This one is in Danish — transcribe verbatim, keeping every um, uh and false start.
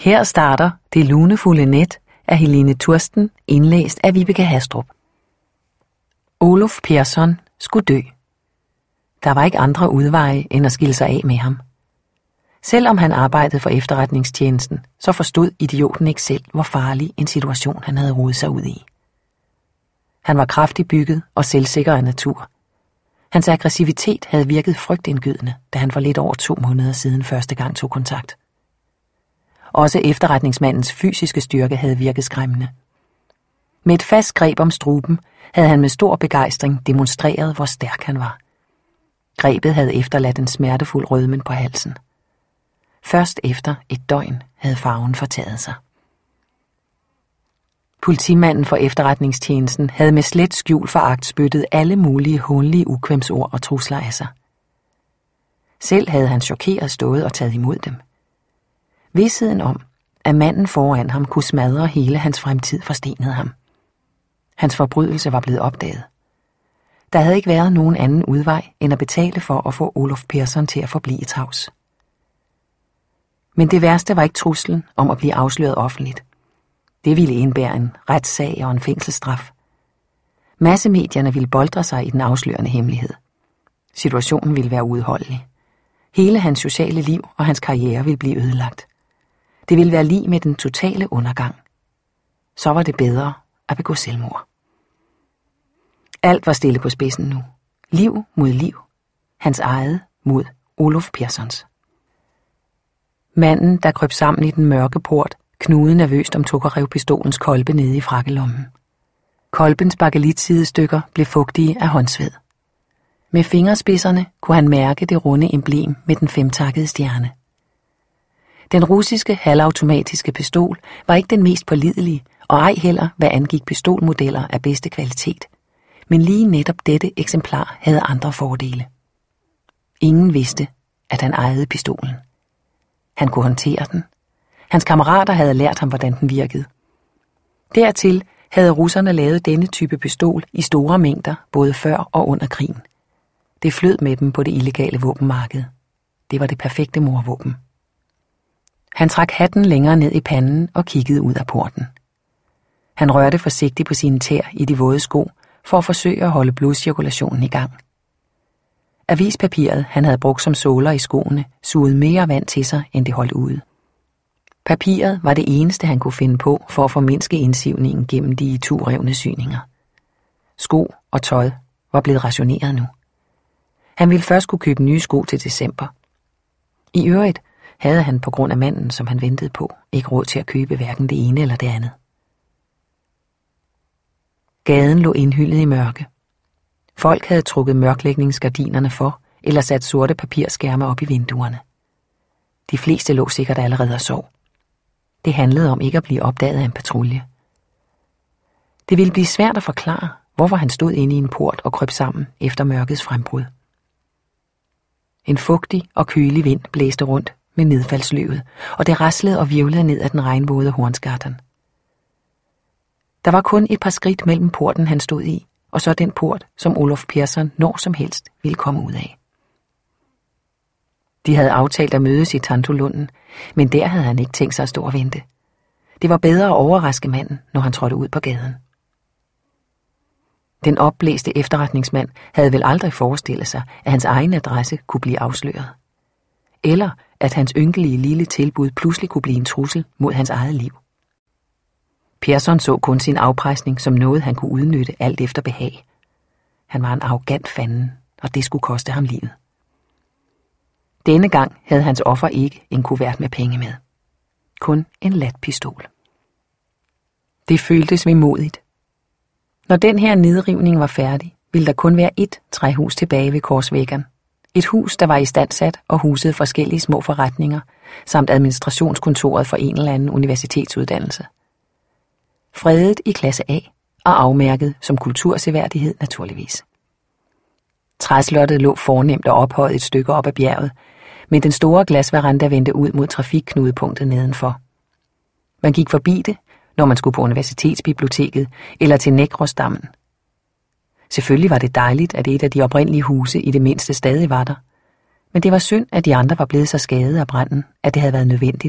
Her starter Det lunefulde net af Helene Tursten, indlæst af Vibeke Hastrup. Oluf Persson skulle dø. Der var ikke andre udveje end at skille sig af med ham. Selvom han arbejdede for efterretningstjenesten, så forstod idioten ikke selv, hvor farlig en situation han havde rodet sig ud i. Han var kraftigt bygget og selvsikker af natur. Hans aggressivitet havde virket frygtindgydende, da han for lidt over to måneder siden første gang tog kontakt. Også efterretningsmandens fysiske styrke havde virket skræmmende. Med et fast greb om struben havde han med stor begejstring demonstreret, hvor stærk han var. Grebet havde efterladt en smertefuld rødmen på halsen. Først efter et døgn havde farven fortaget sig. Politimanden for efterretningstjenesten havde med slet skjul foragt spyttet alle mulige hånlige ukvemsord og trusler af sig. Selv havde han chokeret stået og taget imod dem. Vidstheden om, at manden foran ham kunne smadre hele hans fremtid, forstenede ham. Hans forbrydelse var blevet opdaget. Der havde ikke været nogen anden udvej end at betale for at få Oluf Persson til at forblive tavs. Men det værste var ikke truslen om at blive afsløret offentligt. Det ville indebære en retssag og en fængselsstraf. Massemedierne ville boldre sig i den afslørende hemmelighed. Situationen ville være uudholdelig. Hele hans sociale liv og hans karriere ville blive ødelagt. Det ville være lig med den totale undergang. Så var det bedre at begå selvmord. Alt var stille på spidsen nu. Liv mod liv. Hans eget mod Oluf Perssons. Manden, der krøb sammen i den mørke port, knugede nervøst om Tokarev-pistolens kolbe nede i frakkelommen. Kolbens bakelitsidestykker blev fugtige af håndsved. Med fingerspidserne kunne han mærke det runde emblem med den femtakkede stjerne. Den russiske halvautomatiske pistol var ikke den mest pålidelige, og ej heller, hvad angik pistolmodeller af bedste kvalitet. Men lige netop dette eksemplar havde andre fordele. Ingen vidste, at han ejede pistolen. Han kunne håndtere den. Hans kammerater havde lært ham, hvordan den virkede. Dertil havde russerne lavet denne type pistol i store mængder, både før og under krigen. Det flød med dem på det illegale våbenmarked. Det var det perfekte mordvåben. Han trak hatten længere ned i panden og kiggede ud af porten. Han rørte forsigtigt på sine tæer i de våde sko, for at forsøge at holde blodcirkulationen i gang. Avispapiret, han havde brugt som såler i skoene, sugede mere vand til sig, end det holdt ude. Papiret var det eneste, han kunne finde på for at formindske indsivningen gennem de iturevne syninger. Sko og tøj var blevet rationeret nu. Han ville først kunne købe nye sko til december. I øvrigt havde han på grund af manden, som han ventede på, ikke råd til at købe hverken det ene eller det andet. Gaden lå indhyllet i mørke. Folk havde trukket mørklægningsgardinerne for, eller sat sorte papirskærme op i vinduerne. De fleste lå sikkert allerede og sov. Det handlede om ikke at blive opdaget af en patrulje. Det ville blive svært at forklare, hvorfor han stod inde i en port og krøb sammen efter mørkets frembrud. En fugtig og kølig vind blæste rundt med nedfaldsløvet, og det raslede og virvlede ned ad den regnvåde Hornsgatan. Der var kun et par skridt mellem porten, han stod i, og så den port, som Oluf Persson når som helst ville komme ud af. De havde aftalt at mødes i Tantolunden, men der havde han ikke tænkt sig at stå og vente. Det var bedre at overraske manden, når han trådte ud på gaden. Den opblæste efterretningsmand havde vel aldrig forestillet sig, at hans egen adresse kunne blive afsløret. Eller at hans ynkelige lille tilbud pludselig kunne blive en trussel mod hans eget liv. Persson så kun sin afpresning som noget, han kunne udnytte alt efter behag. Han var en arrogant fanden, og det skulle koste ham livet. Denne gang havde hans offer ikke en kuvert med penge med. Kun en lat pistol. Det føltes vemodigt. Når den her nedrivning var færdig, ville der kun være ét træhus tilbage ved Korsvækkeren. Et hus, der var istandsat og husede forskellige små forretninger, samt administrationskontoret for en eller anden universitetsuddannelse. Fredet i klasse A og afmærket som kulturseværdighed naturligvis. Træslottet lå fornemt og ophøjet et stykke op ad bjerget, men den store glasveranda vendte ud mod trafikknudepunktet nedenfor. Man gik forbi det, når man skulle på universitetsbiblioteket eller til Nekrosdammen. Selvfølgelig var det dejligt, at et af de oprindelige huse i det mindste stadig var der, men det var synd, at de andre var blevet så skadede af branden, at det havde været nødvendigt